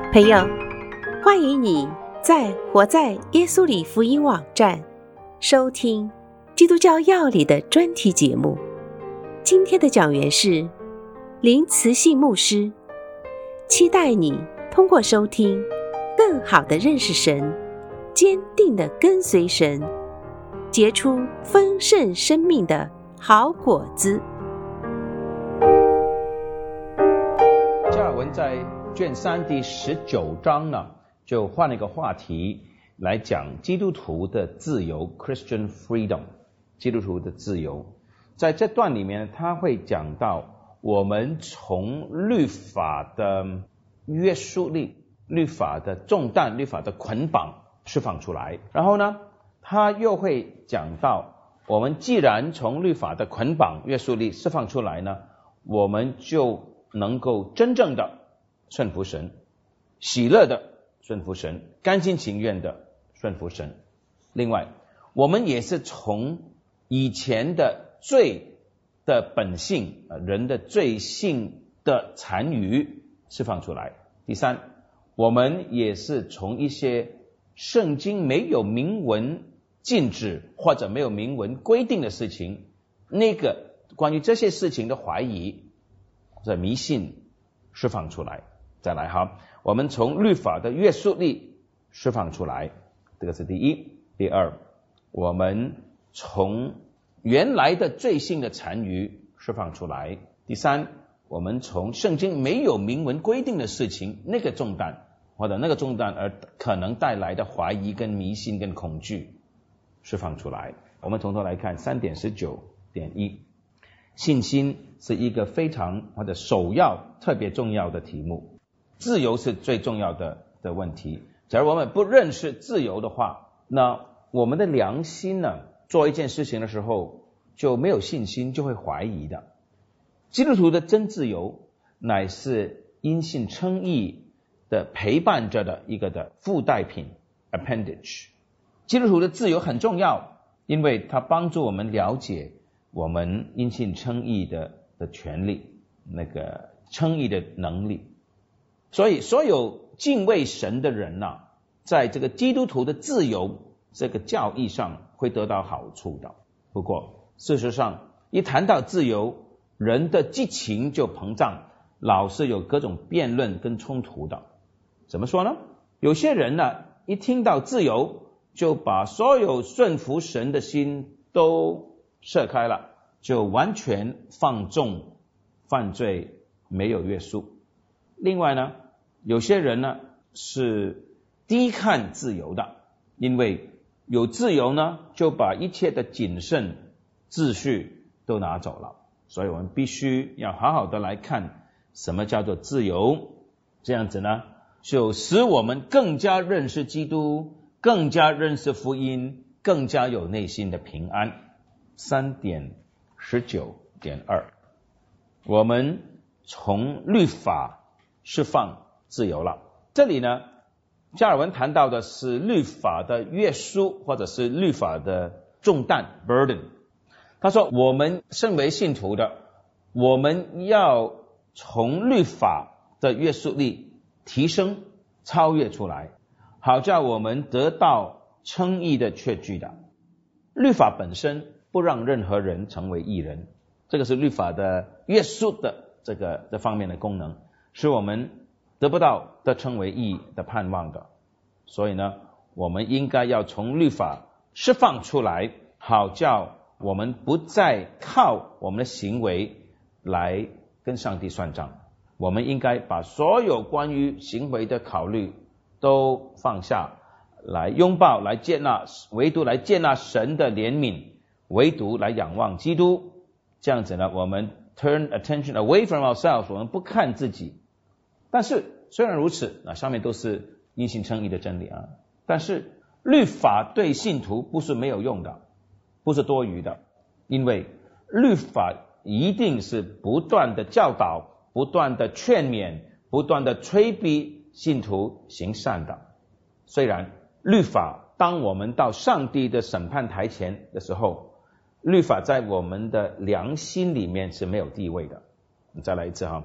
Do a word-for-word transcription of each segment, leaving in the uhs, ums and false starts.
朋友，欢迎你在活在耶稣里福音网站收听基督教要理的专题节目。今天的讲员是林慈信牧师，期待你通过收听更好的认识神，坚定的跟随神，结出丰盛生命的好果子。 加尔文在卷三第十九章呢，就换了一个话题来讲基督徒的自由 Christian freedom， 基督徒的自由。在这段里面他会讲到我们从律法的约束力、律法的重担、律法的捆绑释放出来，然后呢他又会讲到我们既然从律法的捆绑约束力释放出来呢，我们就能够真正的顺服神，喜乐的顺服神，甘心情愿的顺服神。另外我们也是从以前的罪的本性，人的罪性的残余释放出来。第三，我们也是从一些圣经没有明文禁止或者没有明文规定的事情，那个关于这些事情的怀疑或者迷信释放出来。再来哈，我们从律法的约束力释放出来，这个是第一。第二，我们从原来的罪性的残余释放出来。第三，我们从圣经没有明文规定的事情，那个重担或者那个重担而可能带来的怀疑跟迷信跟恐惧释放出来。我们从头来看 三点十九点一， 信心是一个非常或者首要特别重要的题目。自由是最重要的的问题。假如我们不认识自由的话，那我们的良心呢，做一件事情的时候就没有信心，就会怀疑的。基督徒的真自由乃是因信称义的陪伴着的一个的附带品 appendage。 基督徒的自由很重要，因为它帮助我们了解我们因信称义的的权利，那个称义的能力。所以所有敬畏神的人啊，在这个基督徒的自由这个教义上会得到好处的。不过事实上一谈到自由，人的激情就膨胀，老是有各种辩论跟冲突的。怎么说呢？有些人呢，一听到自由就把所有顺服神的心都射开了，就完全放纵犯罪，没有约束。另外呢，有些人呢是低看自由的，因为有自由呢，就把一切的谨慎秩序都拿走了。所以我们必须要好好的来看什么叫做自由，这样子呢，就使我们更加认识基督，更加认识福音，更加有内心的平安。 三点十九点二， 我们从律法释放自由了。这里呢，加尔文谈到的是律法的约束，或者是律法的重担 burden。 他说我们身为信徒的，我们要从律法的约束力提升超越出来，好叫我们得到称义的确据的。律法本身不让任何人成为义人，这个是律法的约束的这个这方面的功能，使我们得不到的称为义的盼望的。所以呢，我们应该要从律法释放出来，好叫我们不再靠我们的行为来跟上帝算账。我们应该把所有关于行为的考虑都放下，来拥抱，来接纳，唯独来接纳神的怜悯，唯独来仰望基督。这样子呢，我们 turn attention away from ourselves， 我们不看自己。但是虽然如此，那上面都是因信称义的真理啊，但是律法对信徒不是没有用的，不是多余的，因为律法一定是不断的教导，不断的劝勉，不断的催逼信徒行善的。虽然律法当我们到上帝的审判台前的时候，律法在我们的良心里面是没有地位的。再来一次哈，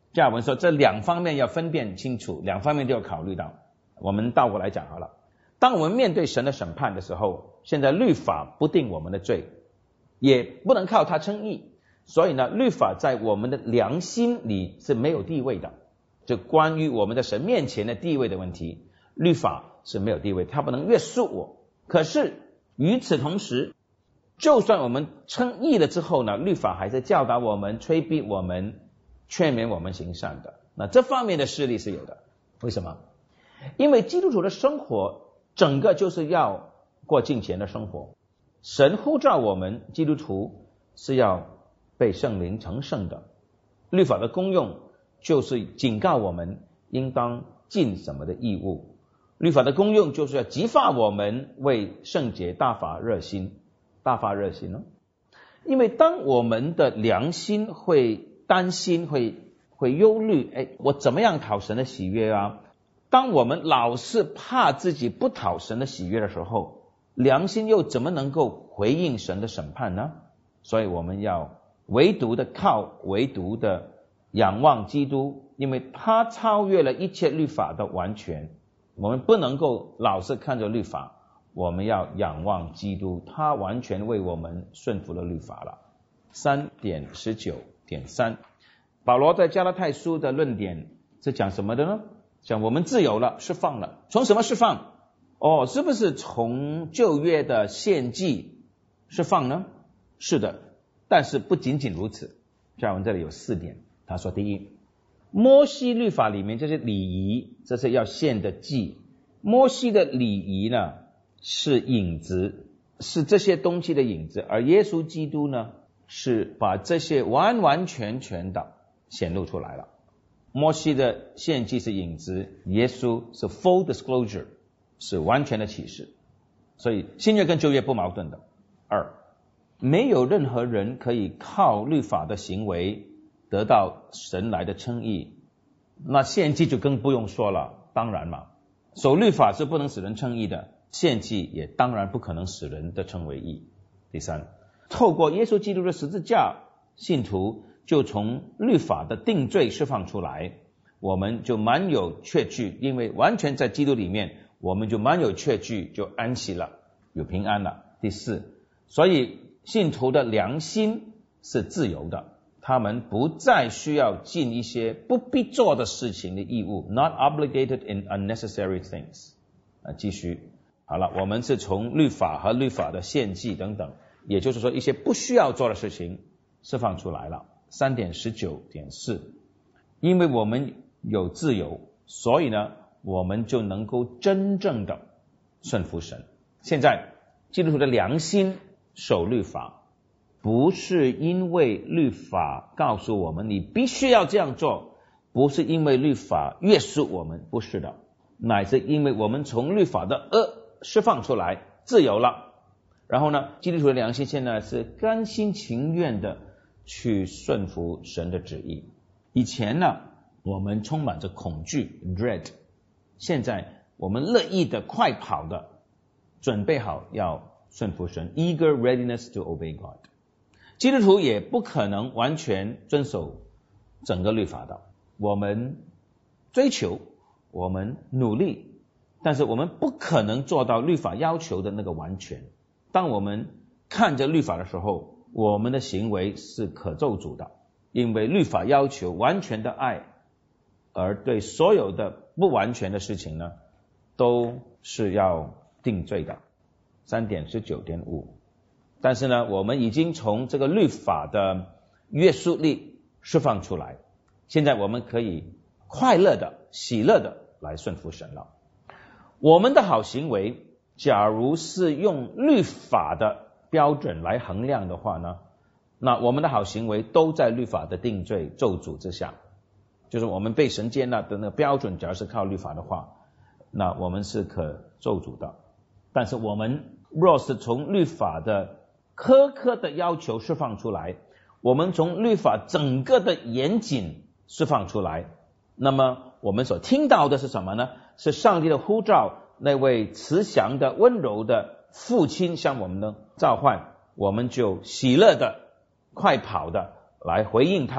加尔文说这两方面要分辨清楚，两方面都要考虑到。我们倒过来讲好了，当我们面对神的审判的时候，现在律法不定我们的罪，也不能靠它称义，所以呢，律法在我们的良心里是没有地位的。就关于我们在神面前的地位的问题，律法是没有地位，它不能约束我。可是与此同时，就算我们称义了之后呢，律法还是教导我们、催逼我们、劝勉我们行善的。那这方面的势力是有的。为什么？因为基督徒的生活整个就是要过敬虔的生活。神呼召我们基督徒是要被圣灵成圣的。律法的功用就是警告我们应当尽什么的义务。律法的功用就是要激发我们为圣洁大发热心。大发热心呢？因为当我们的良心会担心、会会忧虑，哎，我怎么样讨神的喜悦啊？当我们老是怕自己不讨神的喜悦的时候，良心又怎么能够回应神的审判呢？所以我们要唯独的靠，唯独的仰望基督，因为他超越了一切律法的完全。我们不能够老是看着律法，我们要仰望基督，他完全为我们顺服了律法了。 三点十九点三， 保罗在加拉太书的论点是讲什么的呢？讲我们自由了，释放了。从什么释放？哦，是不是从旧约的献祭释放呢？是的，但是不仅仅如此。加尔文这里有四点，他说第一，摩西律法里面这些礼仪，这是要献的祭。摩西的礼仪呢是影子，是这些东西的影子，而耶稣基督呢是把这些完完全全的显露出来了。摩西的献祭是影子，耶稣是 full disclosure， 是完全的启示。所以新约跟旧约不矛盾的。二，没有任何人可以靠律法的行为得到神来的称义，那献祭就更不用说了，当然嘛，守律法是不能使人称义的，献祭也当然不可能使人的称为义。第三，透过耶稣基督的十字架，信徒就从律法的定罪释放出来，我们就满有确据，因为完全在基督里面，我们就满有确据，就安息了，有平安了。第四，所以信徒的良心是自由的，他们不再需要尽一些不必做的事情的义务 not obligated in unnecessary things。 啊，继续好了，我们是从律法和律法的献祭等等，也就是说一些不需要做的事情释放出来了。 三点十九点四， 因为我们有自由，所以呢我们就能够真正的顺服神。现在基督徒的良心守律法，不是因为律法告诉我们你必须要这样做，不是因为律法约束我们，不是的，乃是因为我们从律法的恶释放出来，自由了。然后呢，基督徒的良心现在是甘心情愿的去顺服神的旨意。以前呢，我们充满着恐惧 dread， 现在我们乐意的快跑的准备好要顺服神 eager readiness to obey God。 基督徒也不可能完全遵守整个律法的，我们追求，我们努力，但是我们不可能做到律法要求的那个完全。当我们看着律法的时候，我们的行为是可咒诅的，因为律法要求完全的爱，而对所有的不完全的事情呢，都是要定罪的。 三点十九点五， 但是呢，我们已经从这个律法的约束力释放出来，现在我们可以快乐的、喜乐的来顺服神了。我们的好行为，假如是用律法的标准来衡量的话呢，那我们的好行为都在律法的定罪咒诅之下，就是我们被神接纳的那个标准，假如是靠律法的话，那我们是可咒诅的。但是我们若是从律法的苛刻的要求释放出来，我们从律法整个的严谨释放出来，那么我们所听到的是什么呢？是上帝的呼召，那位慈祥的温柔的父亲向我们的召唤，我们就喜乐的快跑的来回应他，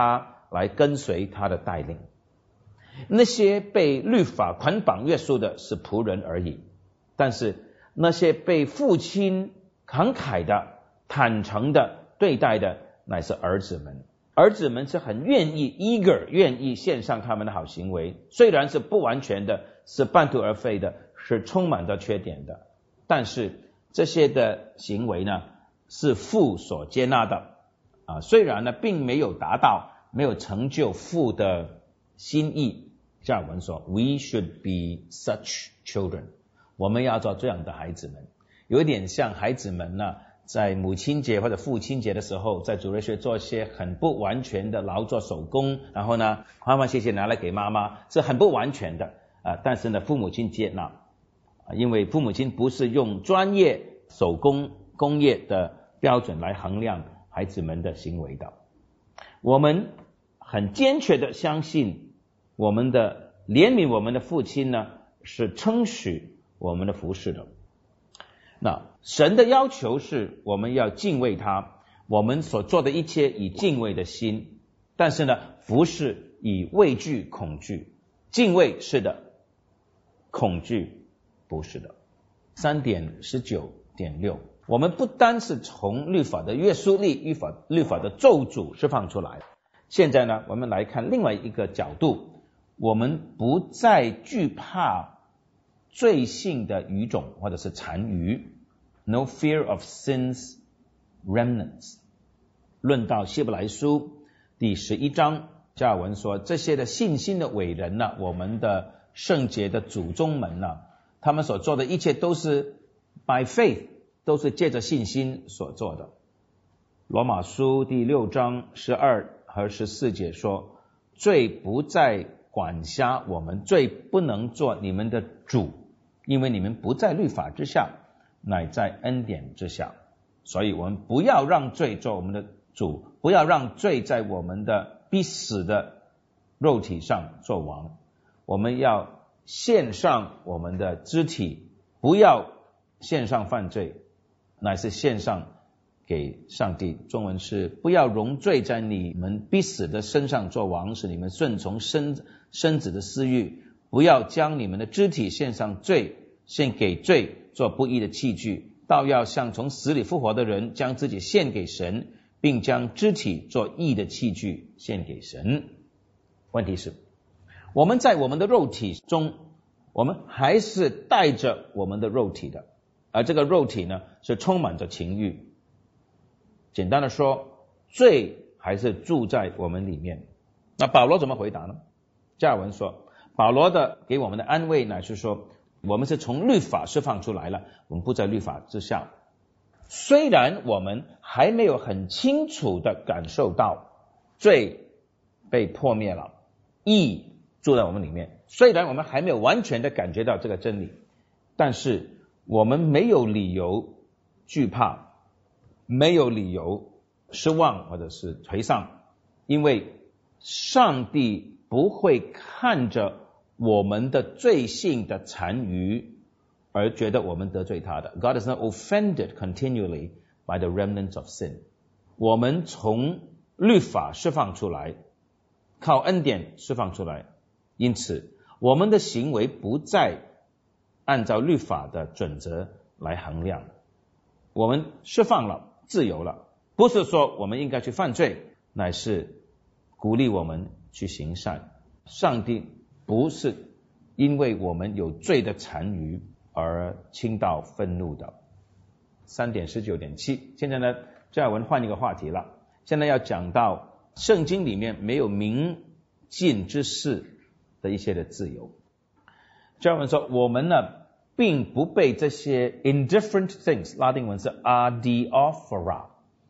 来跟随他的带领。那些被律法捆绑约束的是仆人而已，但是那些被父亲慷慨的、坦诚的对待的乃是儿子们。儿子们是很愿意 eager 愿意献上他们的好行为，虽然是不完全的，是半途而废的，是充满着缺点的，但是这些的行为呢是父所接纳的啊，虽然呢并没有达到，没有成就父的心意。加尔文说 We should be such children， 我们要做这样的孩子们，有点像孩子们呢在母亲节或者父亲节的时候，在主日学做一些很不完全的劳作手工，然后呢欢欢喜喜拿来给妈妈，是很不完全的啊，但是呢父母亲接纳，因为父母亲不是用专业手工工业的标准来衡量孩子们的行为的。我们很坚决的相信我们的怜悯我们的父亲呢是称许我们的服侍的。那神的要求是我们要敬畏他，我们所做的一切以敬畏的心，但是呢不是以畏惧恐惧。敬畏是的，恐惧不是的。 三点十九点六， 我们不单是从律法的约束力、律法律法的咒诅释放出来，现在呢我们来看另外一个角度，我们不再惧怕罪性的余种或者是残余， No fear of sin's remnants。 论到希伯来书第十一章，加尔文说这些的信心的伟人呢，我们的圣洁的祖宗们呢，他们所做的一切都是 by faith， 都是借着信心所做的。罗马书第六章十二和十四节说，罪不再管辖我们，罪不能做你们的主，因为你们不在律法之下，乃在恩典之下。所以我们不要让罪做我们的主，不要让罪在我们的必死的肉体上做王。我们要献上我们的肢体，不要献上犯罪，乃是献上给上帝。中文是不要容罪在你们必死的身上做王，使你们顺从身身子的私欲，不要将你们的肢体献上罪，献给罪做不义的器具，倒要像从死里复活的人，将自己献给神，并将肢体做义的器具献给神。问题是我们在我们的肉体中，我们还是带着我们的肉体的，而这个肉体呢是充满着情欲。简单的说，罪还是住在我们里面。那保罗怎么回答呢？加尔文说，保罗的给我们的安慰乃是说，我们是从律法释放出来了，我们不在律法之下。虽然我们还没有很清楚的感受到罪被破灭了，义住在我们里面，虽然我们还没有完全的感觉到这个真理，但是我们没有理由惧怕，没有理由失望或者是颓丧，因为上帝不会看着我们的罪性的残余而觉得我们得罪他的。 God is not offended continually by the remnants of sin。 我们从律法释放出来，靠恩典释放出来，因此我们的行为不再按照律法的准则来衡量，我们释放了，自由了。不是说我们应该去犯罪，乃是鼓励我们去行善。上帝不是因为我们有罪的残余而倾倒愤怒的。 三点十九点七， 现在呢加尔文换一个话题了，现在要讲到圣经里面没有明禁之事的一些的自由。加尔文说，我们呢并不被这些 indifferent things， 拉丁文是 adiaphora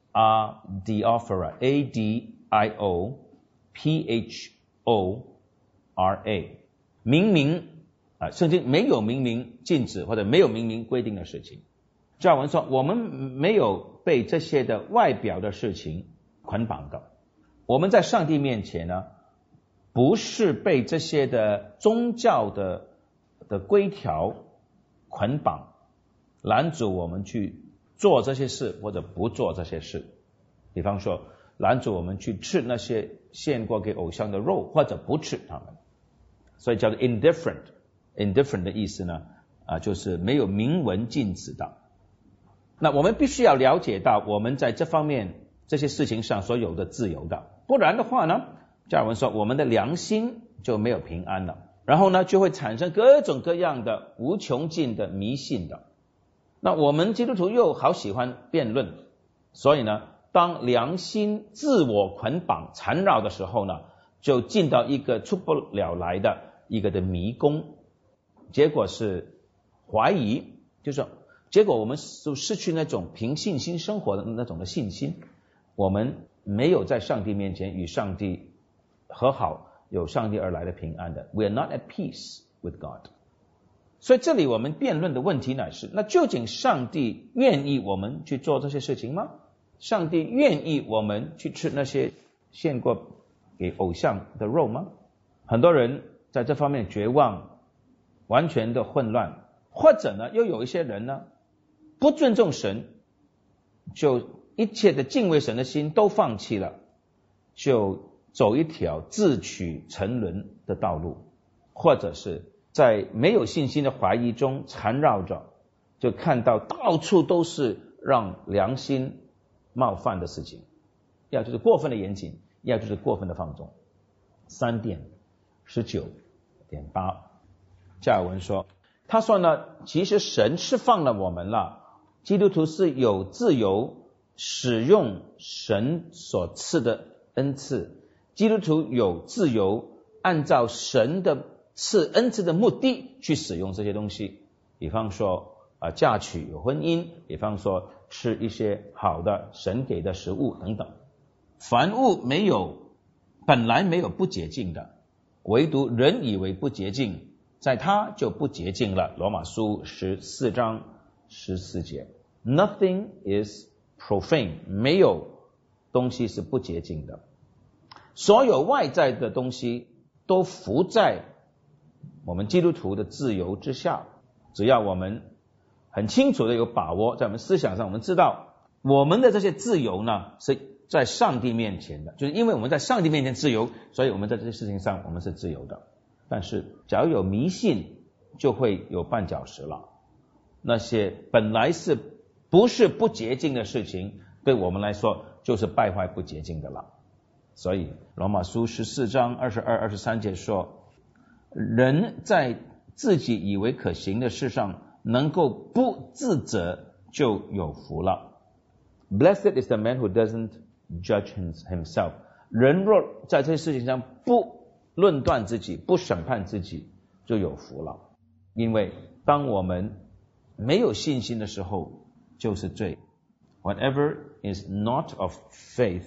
adiaphora A D I O P H O R A， 明明啊，圣经没有明明禁止或者没有明明规定的事情。加尔文说，我们没有被这些的外表的事情捆绑的，我们在上帝面前呢不是被这些的宗教的的规条捆绑拦阻我们去做这些事或者不做这些事。比方说拦阻我们去吃那些献过给偶像的肉，或者不吃它们，所以叫做 indifferent。 indifferent 的意思呢，啊，就是没有明文禁止的。那我们必须要了解到我们在这方面这些事情上所有的自由的，不然的话呢，加尔文说我们的良心就没有平安了，然后呢就会产生各种各样的无穷尽的迷信的。那我们基督徒又好喜欢辩论，所以呢当良心自我捆绑缠绕的时候呢，就进到一个出不了来的一个的迷宫，结果是怀疑，就是结果我们就失去那种凭信心生活的那种的信心，我们没有在上帝面前与上帝和好，有上帝而来的平安的。 We are not at peace with God。 所以这里我们辩论的问题乃是，那究竟上帝愿意我们去做这些事情吗？上帝愿意我们去吃那些献过给偶像的肉吗？很多人在这方面绝望，完全的混乱，或者呢又有一些人呢不尊重神，就一切的敬畏神的心都放弃了，就走一条自取沉沦的道路，或者是在没有信心的怀疑中缠绕着，就看到到处都是让良心冒犯的事情，要就是过分的严谨，要就是过分的放纵。三点十九点八，加尔文说，他说呢，其实神释放了我们了，基督徒是有自由使用神所赐的恩赐，基督徒有自由按照神的赐恩赐的目的去使用这些东西，比方说啊，嫁娶有婚姻，比方说吃一些好的神给的食物等等。凡物没有本来没有不洁净的，唯独人以为不洁净，在他就不洁净了。罗马书十四章十四节。 Nothing is profane， 没有东西是不洁净的。所有外在的东西都服在我们基督徒的自由之下，只要我们很清楚的有把握，在我们思想上我们知道我们的这些自由呢是在上帝面前的，就是因为我们在上帝面前自由，所以我们在这些事情上我们是自由的。但是假如有迷信，就会有绊脚石了。那些本来是不是不洁净的事情，对我们来说就是败坏不洁净的了。所以罗马书十四章二十二、二十三节说，人在自己以为可行的事上能够不自责，就有福了。 Blessed is the man who doesn't judge himself。 人若在这些事情上不论断自己，不审判自己，就有福了。因为当我们没有信心的时候就是罪。 Whatever is not of faith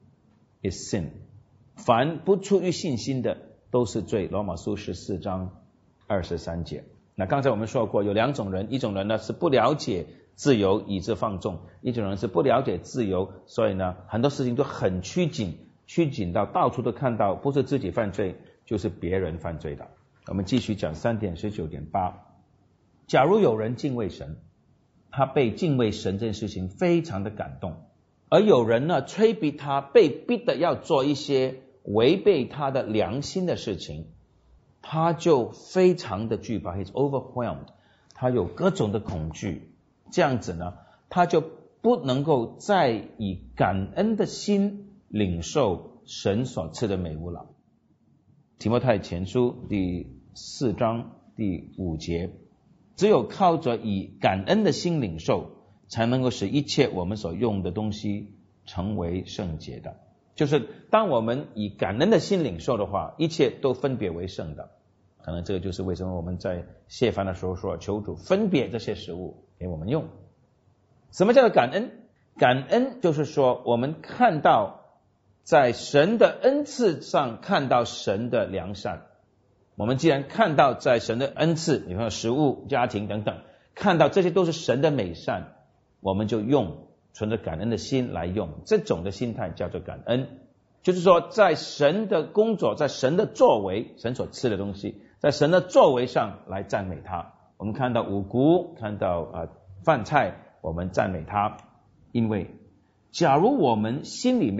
is sin。 凡不出于信心的都是罪。罗马书十四章二十三节。那刚才我们说过有两种人，一种人呢是不了解自由以致放纵，一种人是不了解自由，所以呢很多事情都很拘谨，拘谨到到处都看到不是自己犯罪就是别人犯罪的。我们继续讲 三点十九点八。 假如有人敬畏神，他被敬畏神这件事情非常的感动，而有人呢催逼他，被逼的要做一些违背他的良心的事情，他就非常的惧怕， he's overwhelmed， 他有各种的恐惧。这样子呢他就不能够再以感恩的心领受神所赐的美物了。提摩太前书第四章第五节，只有靠着以感恩的心领受，才能够使一切我们所用的东西成为圣洁的。就是当我们以感恩的心领受的话，一切都分别为圣的。可能这个就是为什么我们在谢饭的时候说，求主分别这些食物给我们用。什么叫做感恩？感恩就是说我们看到在神的恩赐上看到神的良善。我们既然看到在神的恩赐，比方说食物、家庭等等，看到这些都是神的美善，我们就用存着感恩的心来用，这种的心态叫做感恩。就是说在神的工作，在神的作为，神所赐的东西，在神的作为上来赞美他。我们看到五谷，看到呃饭菜，我们赞美他。因为假如我们心里面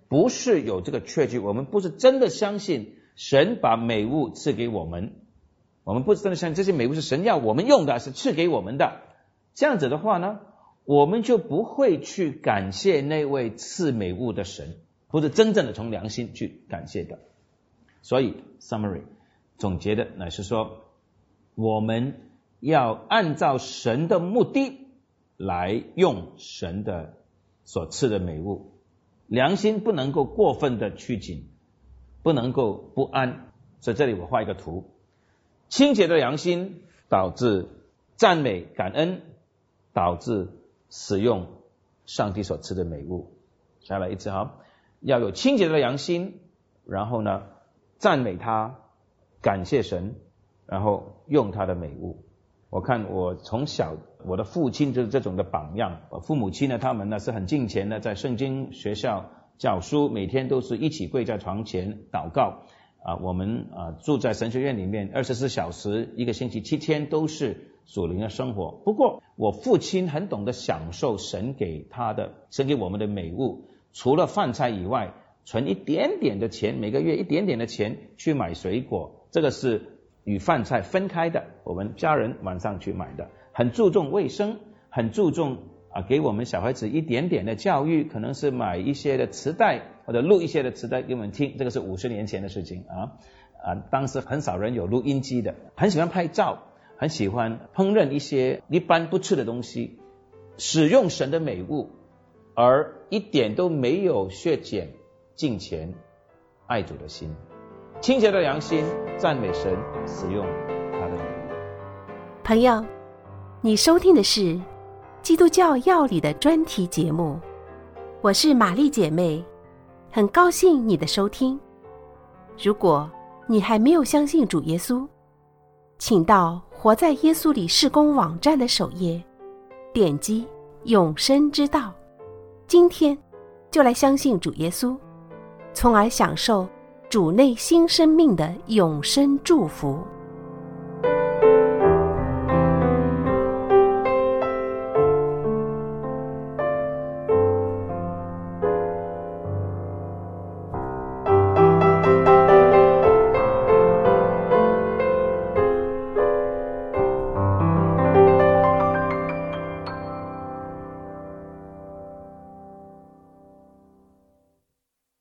不是有这个确据，我们不是真的相信神把美物赐给我们，我们不是真的相信这些美物是神要我们用的，是赐给我们的。这样子的话呢，我们就不会去感谢那位赐美物的神，不是真正的从良心去感谢的。所以 summary 总结的乃是说，我们要按照神的目的来用神的所赐的美物，良心不能够过分的拘谨，不能够不安。所以这里我画一个图，清洁的良心导致赞美感恩，导致使用上帝所赐的美物。再来一次哈，要有清洁的良心，然后呢赞美他，感谢神，然后用他的美物。我看我从小我的父亲就是这种的榜样，我父母亲呢他们呢是很敬虔的，在圣经学校教书，每天都是一起跪在床前祷告啊。我们啊住在神学院里面，二十四小时一个星期七天都是属灵的生活。不过我父亲很懂得享受神给他的神给我们的美物，除了饭菜以外，存一点点的钱，每个月一点点的钱去买水果，这个是与饭菜分开的，我们家人晚上去买的。很注重卫生，很注重啊，给我们小孩子一点点的教育，可能是买一些的磁带或者录一些的磁带给我们听，这个是五十年前的事情啊啊，当时很少人有录音机的。很喜欢拍照，很喜欢烹饪一些一般不吃的东西，使用神的美物，而一点都没有削减敬虔爱主的心，清洁的良心，赞美神，使用他的美物。 朋友，你收听的是基督教要理的专题节目，我是玛丽姐妹，很高兴你的收听。如果你还没有相信主耶稣，请到活在耶稣里事工网站的首页，点击永生之道，今天就来相信主耶稣，从而享受主内新生命的永生祝福。